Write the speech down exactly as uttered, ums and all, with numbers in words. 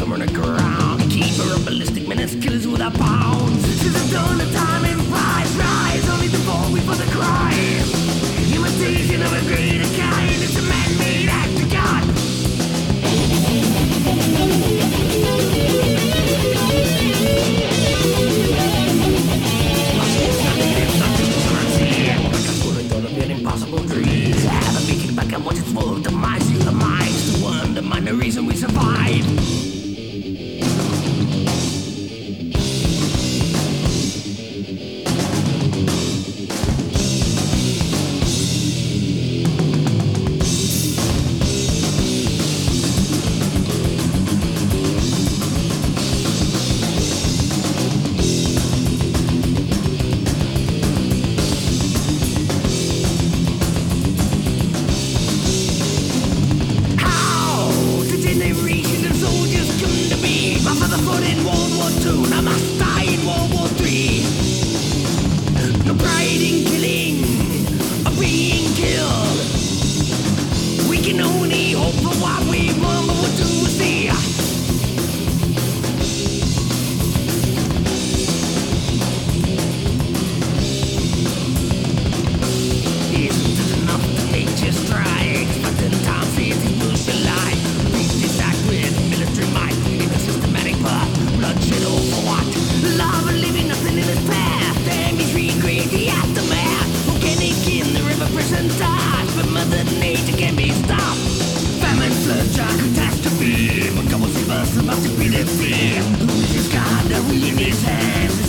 turning around. Keeper of ballistic menace, killers without bounds. Since the dawn of time and rise, rise, only to fall before the crime. Imitation of a greater kind, it's a man-made act of God. Impossible dreams. Have a making back and watch its full demise. The minds to undermine the reason we survive. Catastrophe, but come on, save us, about to be the fear. Who's this God that we in his hands?